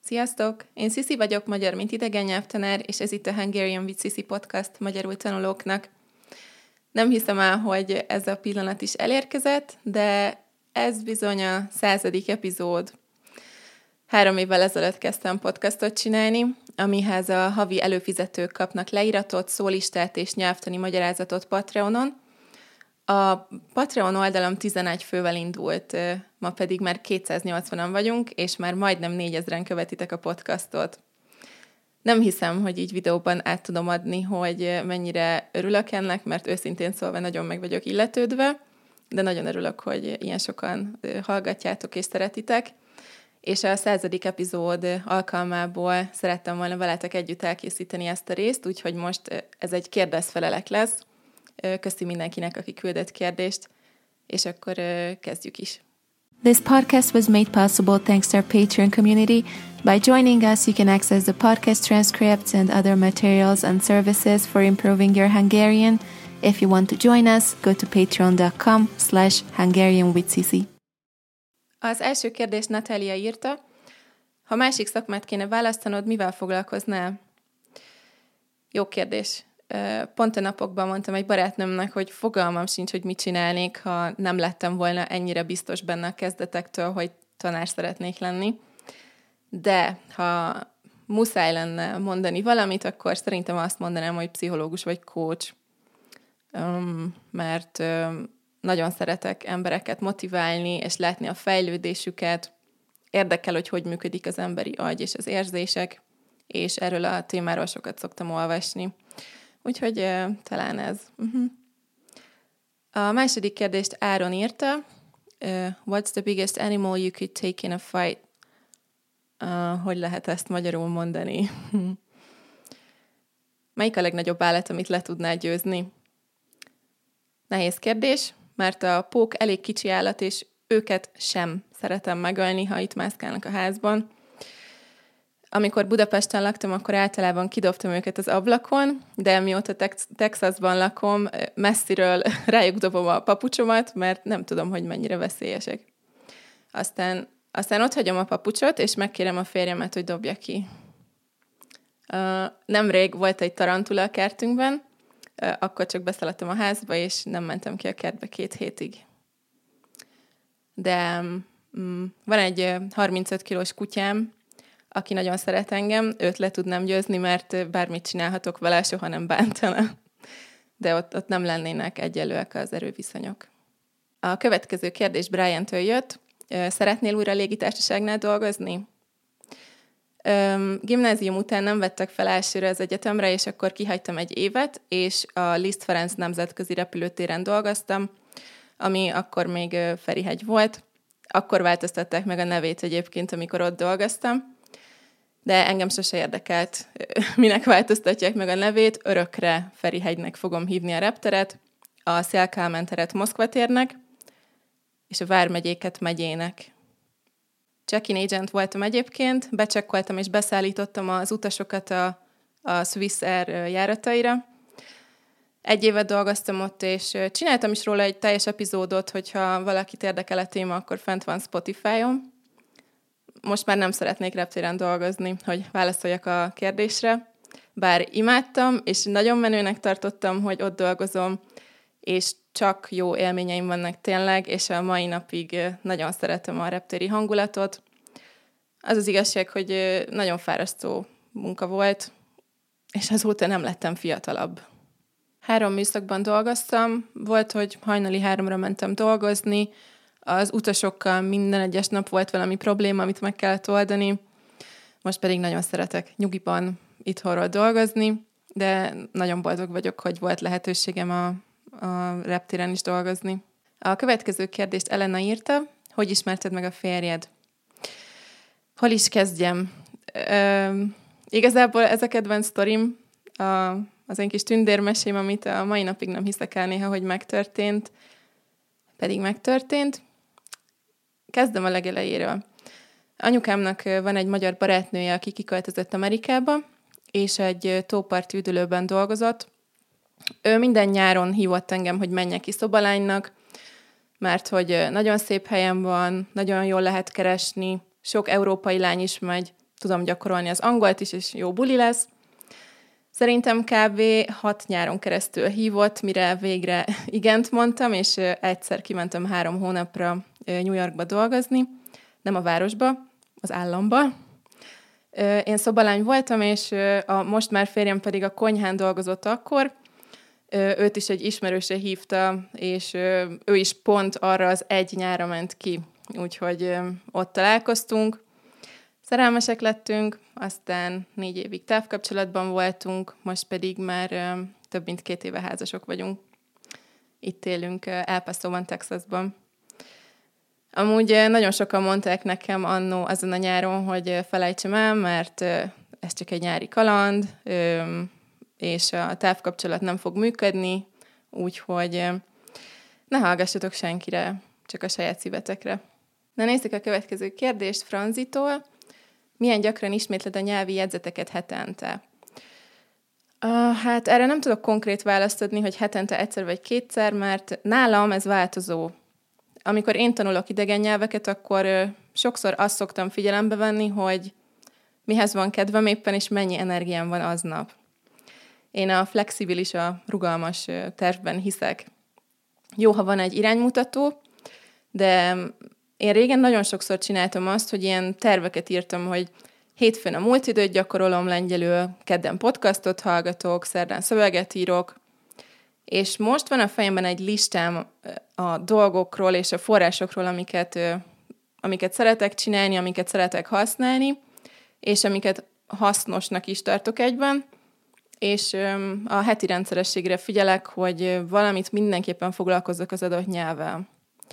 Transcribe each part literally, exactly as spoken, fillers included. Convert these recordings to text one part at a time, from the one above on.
Sziasztok! Én Sziszi vagyok, magyar, mint idegen nyelvtanár, és ez itt a Hungarian with Sissi podcast magyarul tanulóknak. Nem hiszem el, hogy ez a pillanat is elérkezett, de ez bizony a századik epizód. Három évvel ezelőtt kezdtem podcastot csinálni, amihez a havi előfizetők kapnak leíratot, szólistát és nyelvtani magyarázatot Patreonon. A Patreon oldalam tizenegy fővel indult, ma pedig már kétszáznyolcvanan vagyunk, és már majdnem négyezren követitek a podcastot. Nem hiszem, hogy így videóban át tudom adni, hogy mennyire örülök ennek, mert őszintén szólva nagyon meg vagyok illetődve, de nagyon örülök, hogy ilyen sokan hallgatjátok és szeretitek. És a századik epizód alkalmából szerettem volna veletek együtt elkészíteni ezt a részt, úgyhogy most ez egy kérdez-felelek lesz. Köszi mindenkinek, aki küldött kérdést, és akkor kezdjük is. This podcast was made possible thanks to our Patreon community. By joining us, you can access the podcast transcripts and other materials and services for improving your Hungarian. If you want to join us, go to patreon.com slash Hungarian with Sissi. Az első kérdést Natália írta. Ha másik szakmát kéne választanod, mivel foglalkoznál? Jó kérdés. Pont a napokban mondtam egy barátnőmnek, hogy fogalmam sincs, hogy mit csinálnék, ha nem lettem volna ennyire biztos benne a kezdetektől, hogy tanár szeretnék lenni. De ha muszáj lenne mondani valamit, akkor szerintem azt mondanám, hogy pszichológus vagy coach. Um, mert um, nagyon szeretek embereket motiválni, és látni a fejlődésüket. Érdekel, hogy hogy működik az emberi agy és az érzések, és erről a témáról sokat szoktam olvasni. Úgyhogy uh, talán ez. Uh-huh. A második kérdést Áron írta. Uh, What's the biggest animal you could take in a fight? Uh, hogy lehet ezt magyarul mondani? Melyik a legnagyobb állat, amit le tudnál győzni? Nehéz kérdés, mert a pók elég kicsi állat, és őket sem szeretem megölni, ha itt mászkálnak a házban. Amikor Budapesten laktam, akkor általában kidobtam őket az ablakon, de mióta Tex- Texasban lakom, messziről rájuk dobom a papucsomat, mert nem tudom, hogy mennyire veszélyesek. Aztán, aztán ott hagyom a papucsot, és megkérem a férjemet, hogy dobja ki. Uh, nemrég volt egy tarantula a kertünkben, uh, akkor csak beszaladtam a házba, és nem mentem ki a kertbe két hétig. De um, van egy harmincöt kilós kutyám, aki nagyon szeret engem, őt le tudnám győzni, mert bármit csinálhatok vele, soha nem bántana. De ott, ott nem lennének egyenlőek az erőviszonyok. A következő kérdés Brian-től jött. Szeretnél újra légitársaságnál dolgozni? Gimnázium után nem vettek fel elsőre az egyetemre, és akkor kihagytam egy évet, és a Liszt Ferenc nemzetközi repülőtéren dolgoztam, ami akkor még Ferihegy volt. Akkor változtatták meg a nevét egyébként, amikor ott dolgoztam. De engem sose érdekelt, minek változtatják meg a nevét, örökre Ferihegynek fogom hívni a repteret, a Széll-Kálmán teret Moszkva térnek, és a Vármegyéket megyének. Check-in agent voltam egyébként, becsekkoltam és beszállítottam az utasokat a, a Swiss Air járataira. Egy évet dolgoztam ott, és csináltam is róla egy teljes epizódot, hogyha valakit érdekel a téma, akkor fent van Spotify-on. Most már nem szeretnék reptéren dolgozni, hogy válaszoljak a kérdésre. Bár imádtam, és nagyon menőnek tartottam, hogy ott dolgozom, és csak jó élményeim vannak tényleg, és a mai napig nagyon szeretem a reptéri hangulatot. Az az igazság, hogy nagyon fárasztó munka volt, és azóta nem lettem fiatalabb. Három műszakban dolgoztam, volt, hogy hajnali háromra mentem dolgozni, az utasokkal minden egyes nap volt valami probléma, amit meg kellett oldani. Most pedig nagyon szeretek nyugiban itthonról dolgozni, de nagyon boldog vagyok, hogy volt lehetőségem a, a reptéren is dolgozni. A következő kérdést Elena írta, hogy ismerted meg a férjed? Hol is kezdjem? Ö, igazából ez a kedvenc sztorim, a, az én kis tündérmesém, amit a mai napig nem hiszek el néha, hogy megtörtént, pedig megtörtént. Kezdem a legelejéről. Anyukámnak van egy magyar barátnője, aki kiköltözött Amerikába, és egy tóparti üdülőben dolgozott. Ő minden nyáron hívott engem, hogy menjek ki szobalánynak, mert hogy nagyon szép helyen van, nagyon jól lehet keresni, sok európai lány is megy, tudom gyakorolni az angolt is, és jó buli lesz. Szerintem kb. hat nyáron keresztül hívott, mire végre igent mondtam, és egyszer kimentem három hónapra New Yorkba dolgozni, nem a városba, az államba. Én szobalány voltam, és a most már férjem pedig a konyhán dolgozott akkor. Őt is egy ismerőse hívta, és ő is pont arra az egy nyára ment ki, úgyhogy ott találkoztunk. Szerelmesek lettünk, aztán négy évig távkapcsolatban voltunk, most pedig már ö, több mint két éve házasok vagyunk. Itt élünk El Pasoban, Texasban. Amúgy ö, nagyon sokan mondták nekem annó azon a nyáron, hogy felejtsem el, mert ö, ez csak egy nyári kaland, ö, és a távkapcsolat nem fog működni, úgyhogy ö, ne hallgassatok senkire, csak a saját szívetekre. Na nézzük a következő kérdést Franzitól. Milyen gyakran ismétled a nyelvi jegyzeteket hetente? Uh, hát erre nem tudok konkrét választ adni, hogy hetente egyszer vagy kétszer, mert nálam ez változó. Amikor én tanulok idegen nyelveket, akkor uh, sokszor azt szoktam figyelembe venni, hogy mihez van kedvem éppen, és mennyi energiám van aznap. Én a flexibilis, a rugalmas uh, tervben hiszek. Jó, ha van egy iránymutató, de én régen nagyon sokszor csináltam azt, hogy ilyen terveket írtam, hogy hétfőn a múlt időt gyakorolom lengyelül, kedden podcastot hallgatok, szerdán szöveget írok, és most van a fejemben egy listám a dolgokról és a forrásokról, amiket, amiket szeretek csinálni, amiket szeretek használni, és amiket hasznosnak is tartok egyben, és a heti rendszerességre figyelek, hogy valamit mindenképpen foglalkozzak az adott nyelvvel.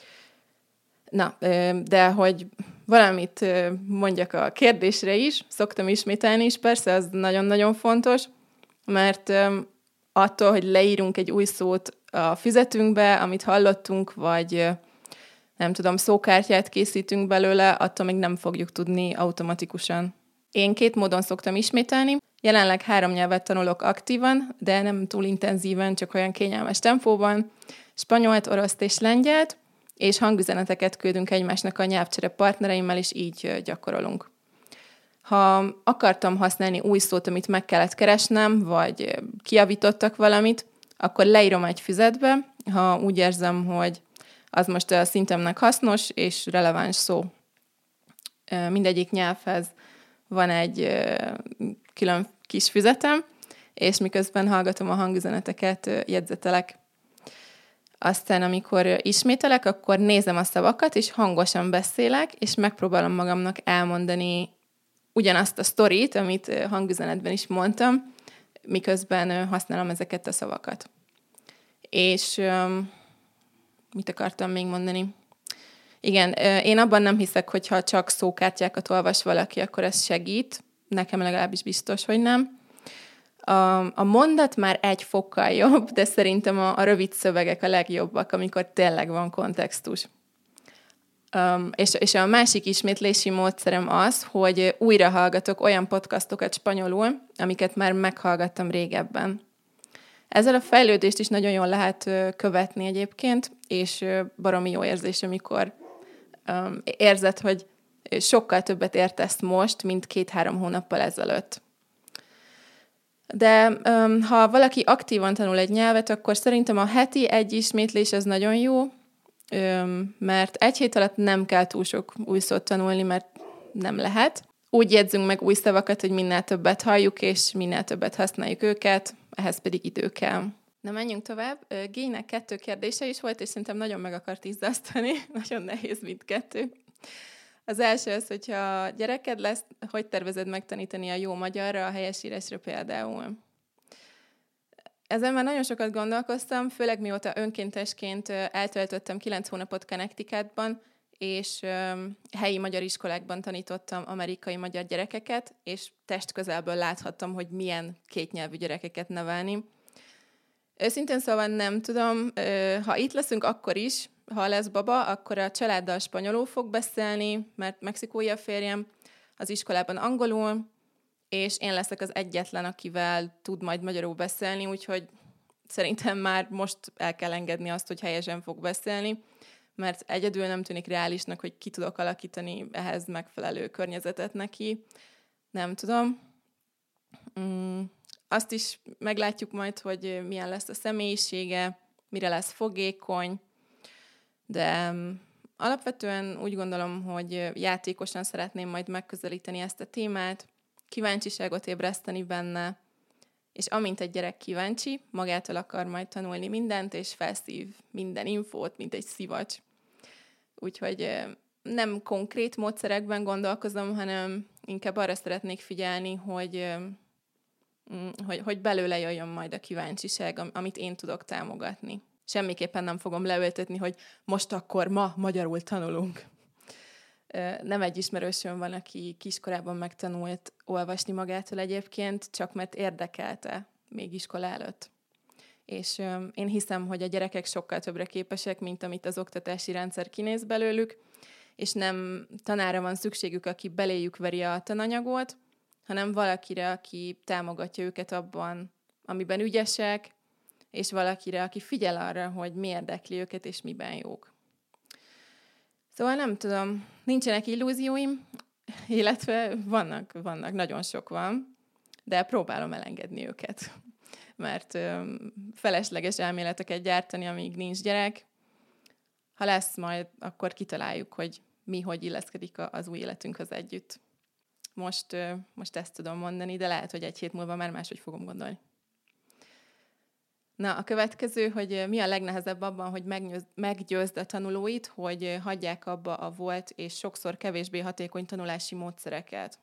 Na, de hogy valamit mondjak a kérdésre is, szoktam ismételni is, persze, az nagyon-nagyon fontos, mert attól, hogy leírunk egy új szót a füzetünkbe, amit hallottunk, vagy nem tudom, szókártyát készítünk belőle, attól még nem fogjuk tudni automatikusan. Én két módon szoktam ismételni. Jelenleg három nyelvet tanulok aktívan, de nem túl intenzíven, csak olyan kényelmes tempóban. Spanyolt, oroszt és lengyelt, és hangüzeneteket küldünk egymásnak a nyelvcsere partnereimmel, és így gyakorolunk. Ha akartam használni új szót, amit meg kellett keresnem, vagy kijavítottak valamit, akkor leírom egy füzetbe, ha úgy érzem, hogy az most a szintemnek hasznos és releváns szó. Mindegyik nyelvhez van egy külön kis füzetem, és miközben hallgatom a hangüzeneteket, jegyzetelek. Aztán, amikor ismételek, akkor nézem a szavakat, és hangosan beszélek, és megpróbálom magamnak elmondani ugyanazt a sztorit, amit hangüzenetben is mondtam, miközben használom ezeket a szavakat. És um, mit akartam még mondani? Igen, én abban nem hiszek, hogyha csak szókártyákat olvas valaki, akkor ez segít. Nekem legalábbis biztos, hogy nem. A, a mondat már egy fokkal jobb, de szerintem a, a rövid szövegek a legjobbak, amikor tényleg van kontextus. Um, és, és a másik ismétlési módszerem az, hogy újra hallgatok olyan podcastokat spanyolul, amiket már meghallgattam régebben. Ezzel a fejlődést is nagyon jól lehet követni egyébként, és baromi jó érzés, amikor um, érzed, hogy sokkal többet értesz most, mint két-három hónappal ezelőtt. De um, ha valaki aktívan tanul egy nyelvet, akkor szerintem a heti egy ismétlés az nagyon jó, um, mert egy hét alatt nem kell túl sok új szót tanulni, mert nem lehet. Úgy jegyzünk meg új szavakat, hogy minél többet halljuk, és minél többet használjuk őket, ehhez pedig idő kell. Na, menjünk tovább. Gének kettő kérdése is volt, és szerintem nagyon meg akart izzasztani. Nagyon nehéz mindkettő. Az első az, hogyha gyereked lesz, hogy tervezed megtanítani a jó magyarra, a helyesírásra például? Ezen már nagyon sokat gondolkoztam, főleg mióta önkéntesként eltöltöttem kilenc hónapot Connecticutban, és helyi magyar iskolákban tanítottam amerikai magyar gyerekeket, és testközelből láthattam, hogy milyen kétnyelvű gyerekeket nevelni. Őszintén szóval nem tudom, ha itt leszünk, akkor is, ha lesz baba, akkor a családdal spanyolul fog beszélni, mert mexikói a férjem, az iskolában angolul, és én leszek az egyetlen, akivel tud majd magyarul beszélni, úgyhogy szerintem már most el kell engedni azt, hogy helyesen fog beszélni, mert egyedül nem tűnik reálisnak, hogy ki tudok alakítani ehhez megfelelő környezetet neki. Nem tudom. Mm, azt is meglátjuk majd, hogy milyen lesz a személyisége, mire lesz fogékony, de alapvetően úgy gondolom, hogy játékosan szeretném majd megközelíteni ezt a témát, kíváncsiságot ébreszteni benne, és amint egy gyerek kíváncsi, magától akar majd tanulni mindent, és felszív minden infót, mint egy szivacs. Úgyhogy nem konkrét módszerekben gondolkozom, hanem inkább arra szeretnék figyelni, hogy, hogy, hogy belőle jöjjön majd a kíváncsiság, amit én tudok támogatni. Semmiképpen nem fogom leültetni, hogy most akkor ma magyarul tanulunk. Nem egy ismerősöm van, aki kiskorában megtanult olvasni magától egyébként, csak mert érdekelte még iskola előtt. És én hiszem, hogy a gyerekek sokkal többre képesek, mint amit az oktatási rendszer kinéz belőlük, és nem tanára van szükségük, aki beléjük veri a tananyagot, hanem valakire, aki támogatja őket abban, amiben ügyesek, és valakire, aki figyel arra, hogy mi érdekli őket, és miben jók. Szóval nem tudom, nincsenek illúzióim, illetve vannak, vannak, nagyon sok van, de próbálom elengedni őket, mert ö, felesleges elméleteket gyártani, amíg nincs gyerek. Ha lesz majd, akkor kitaláljuk, hogy mi, hogy illeszkedik az új életünkhöz együtt. Most, ö, most ezt tudom mondani, de lehet, hogy egy hét múlva már máshogy fogom gondolni. Na, a következő, hogy mi a legnehezebb abban, hogy meggyőzd a tanulóit, hogy hagyják abba a volt és sokszor kevésbé hatékony tanulási módszereket.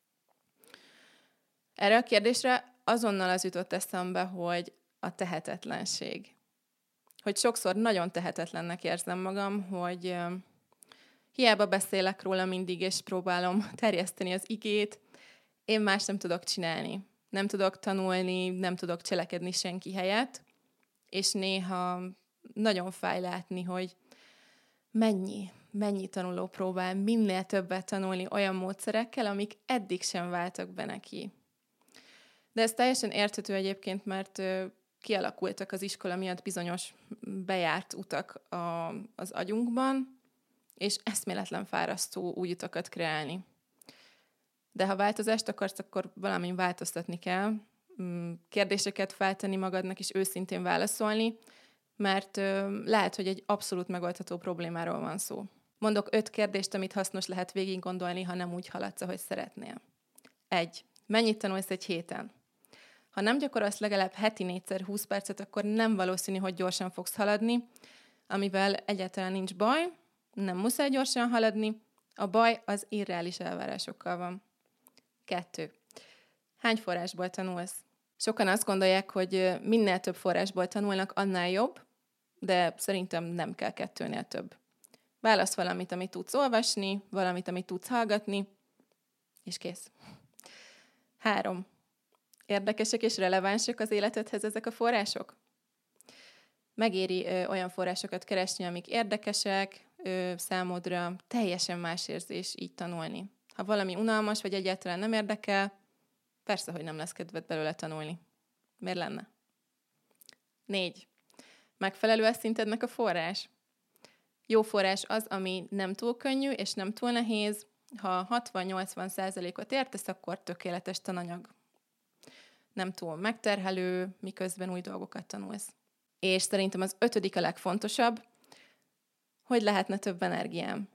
Erre a kérdésre azonnal az jutott eszembe, hogy a tehetetlenség. Hogy sokszor nagyon tehetetlennek érzem magam, hogy hiába beszélek róla mindig, és próbálom terjeszteni az igét, én más nem tudok csinálni. Nem tudok tanulni, nem tudok cselekedni senki helyett, és néha nagyon fáj látni, hogy mennyi, mennyi tanuló próbál minél többet tanulni olyan módszerekkel, amik eddig sem váltak be neki. De ez teljesen érthető egyébként, mert kialakultak az iskola miatt bizonyos bejárt utak a, az agyunkban, és eszméletlen fárasztó új utakat kreálni. De ha változást akarsz, akkor valamin változtatni kell, kérdéseket feltenni magadnak, és őszintén válaszolni, mert lehet, hogy egy abszolút megoldható problémáról van szó. Mondok öt kérdést, amit hasznos lehet végig gondolni, ha nem úgy haladsz, ahogy szeretnél. Egy. Mennyit tanulsz egy héten? Ha nem gyakorolsz legalább heti négyszer húsz percet, akkor nem valószínű, hogy gyorsan fogsz haladni, amivel egyáltalán nincs baj, nem muszáj gyorsan haladni, a baj az irreális elvárásokkal van. Kettő. Hány forrásból tanulsz? Sokan azt gondolják, hogy minél több forrásból tanulnak, annál jobb, de szerintem nem kell kettőnél több. Válasz valamit, amit tudsz olvasni, valamit, amit tudsz hallgatni, és kész. Három. Érdekesek és relevánsak az életedhez ezek a források? Megéri ö, olyan forrásokat keresni, amik érdekesek, ö, számodra teljesen más érzés így tanulni. Ha valami unalmas, vagy egyáltalán nem érdekel, persze, hogy nem lesz kedved belőle tanulni. Miért lenne? Négy. Megfelelő a szintednek a forrás? Jó forrás az, ami nem túl könnyű és nem túl nehéz. Ha hatvan-nyolcvan százalékot értesz, akkor tökéletes tananyag. Nem túl megterhelő, miközben új dolgokat tanulsz. És szerintem az ötödik a legfontosabb, hogy lehetne több energiám.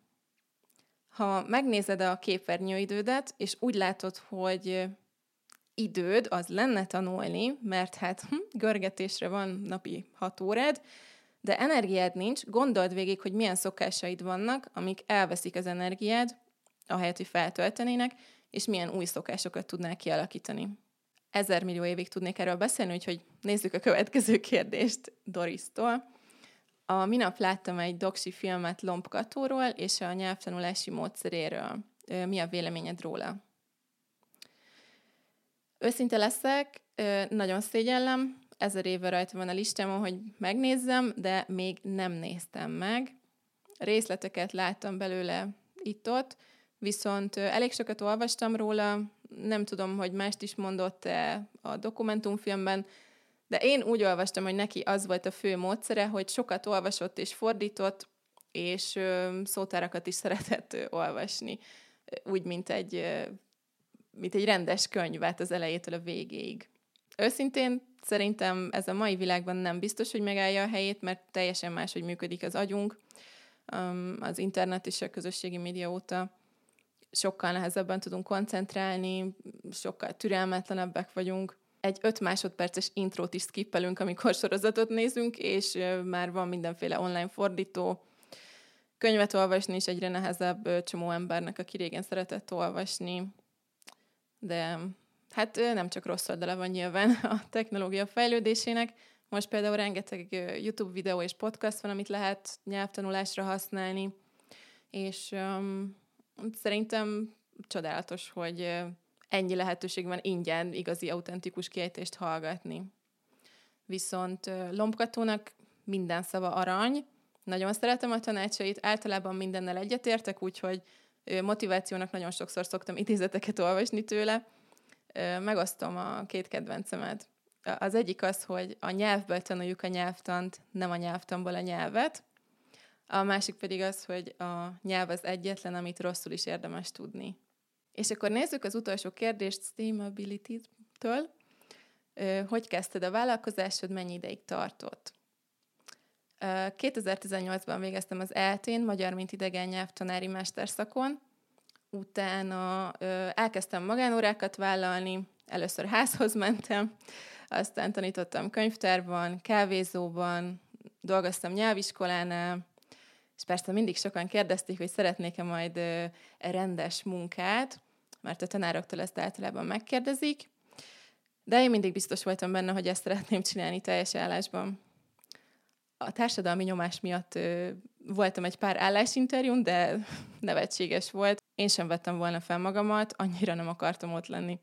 Ha megnézed a képernyőidődet, és úgy látod, hogy időd az lenne tanulni, mert hát hm, görgetésre van napi hat órád, de energiád nincs, gondold végig, hogy milyen szokásaid vannak, amik elveszik az energiád, ahelyett, hogy feltöltenének, és milyen új szokásokat tudnál kialakítani. Ezer millió évig tudnék erről beszélni, úgyhogy nézzük a következő kérdést Doristól. A minap láttam egy doksi filmet Lomb Katóról és a nyelvtanulási módszeréről. Mi a véleményed róla? Őszinte leszek, nagyon szégyellem, ezer éve rajta van a listámon, hogy megnézzem, de még nem néztem meg. Részleteket láttam belőle itt-ott, viszont elég sokat olvastam róla, nem tudom, hogy mást is mondott-e a dokumentumfilmben, de én úgy olvastam, hogy neki az volt a fő módszere, hogy sokat olvasott és fordított, és szótárakat is szeretett olvasni, úgy, mint egy mint egy rendes könyvet az elejétől a végéig. Őszintén szerintem ez a mai világban nem biztos, hogy megállja a helyét, mert teljesen máshogy működik az agyunk. Az internet és a közösségi média óta sokkal nehezebben tudunk koncentrálni, sokkal türelmetlenebbek vagyunk. Egy öt másodperces intrót is skippelünk, amikor sorozatot nézünk, és már van mindenféle online fordító. Könyvet olvasni is egyre nehezebb csomó embernek, aki régen szeretett olvasni. De hát nem csak rossz oldala van nyilván a technológia fejlődésének. Most például rengeteg YouTube videó és podcast van, amit lehet nyelvtanulásra használni, és um, szerintem csodálatos, hogy ennyi lehetőség van ingyen igazi, autentikus kiejtést hallgatni. Viszont Lombkatónak minden szava arany, nagyon szeretem a tanácsait, általában mindennel egyetértek, úgyhogy motivációnak nagyon sokszor szoktam idézeteket olvasni tőle. Megosztom a két kedvencemet. Az egyik az, hogy a nyelvből tanuljuk a nyelvtant, nem a nyelvtanból a nyelvet. A másik pedig az, hogy a nyelv az egyetlen, amit rosszul is érdemes tudni. És akkor nézzük az utolsó kérdést Steamability-től. Hogy kezdted a vállalkozásod, mennyi ideig tartott? kétezer-tizennyolcban végeztem az é el té-n, Magyar mint idegen nyelvtanári mesterszakon. Utána elkezdtem magánórákat vállalni, először házhoz mentem, aztán tanítottam könyvtárban, kávézóban, dolgoztam nyelviskolánál, és persze mindig sokan kérdezték, hogy szeretnék-e majd rendes munkát, mert a tanároktól ezt általában megkérdezik, de én mindig biztos voltam benne, hogy ezt szeretném csinálni teljes állásban. A társadalmi nyomás miatt ö, voltam egy pár állásinterjún, de nevetséges volt. Én sem vettem volna fel magamat, annyira nem akartam ott lenni.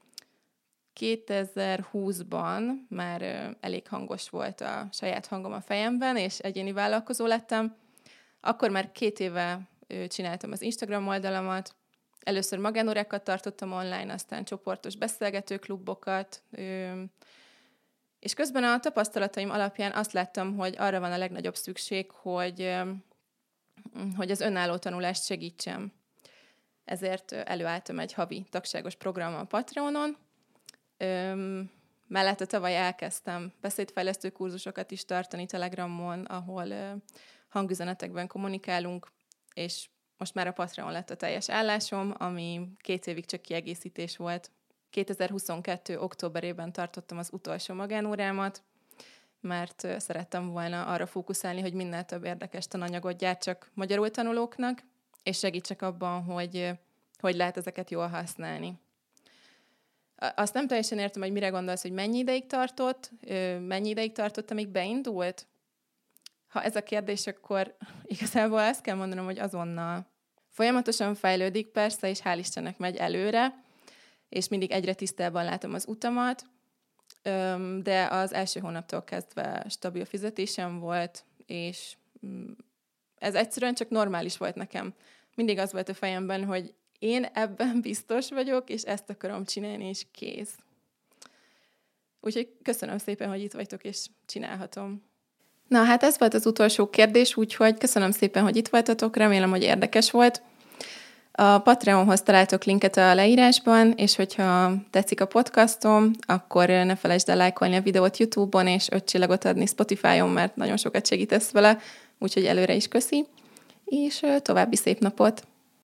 kétezer-húszban már ö, elég hangos volt a saját hangom a fejemben, és egyéni vállalkozó lettem. Akkor már két éve ö, csináltam az Instagram oldalamat. Először magánórákat tartottam online, aztán csoportos beszélgetőklubokat, ö, és közben a tapasztalataim alapján azt láttam, hogy arra van a legnagyobb szükség, hogy, hogy az önálló tanulást segítsem. Ezért előálltam egy havi tagságos programmal a Patreonon. Mellette tavaly elkezdtem beszédfejlesztő kurzusokat is tartani Telegramon, ahol hangüzenetekben kommunikálunk, és most már a Patreon lett a teljes állásom, ami két évig csak kiegészítés volt. kétezer-huszonkettő októberében tartottam az utolsó magánórámat, mert szerettem volna arra fókuszálni, hogy minél több érdekes tananyagot gyártsak magyarul tanulóknak, és segítsek abban, hogy hogy lehet ezeket jól használni. Azt nem teljesen értem, hogy mire gondolsz, hogy mennyi ideig tartott, mennyi ideig tartott, amíg beindult? Ha ez a kérdés, akkor igazából azt kell mondanom, hogy azonnal. Folyamatosan fejlődik persze, és hál' Istennek megy előre, és mindig egyre tisztában látom az utamat, de az első hónaptól kezdve stabil fizetésem volt, és ez egyszerűen csak normális volt nekem. Mindig az volt a fejemben, hogy én ebben biztos vagyok, és ezt akarom csinálni, és kész. Úgyhogy köszönöm szépen, hogy itt vagytok, és csinálhatom. Na, hát ez volt az utolsó kérdés, úgyhogy köszönöm szépen, hogy itt voltatok, remélem, hogy érdekes volt. A Patreonhoz találtok linket a leírásban, és hogyha tetszik a podcastom, akkor ne felejtsd el lájkolni a videót YouTube-on, és öt csillagot adni Spotify-on, mert nagyon sokat segítesz vele, úgyhogy előre is köszi, és további szép napot!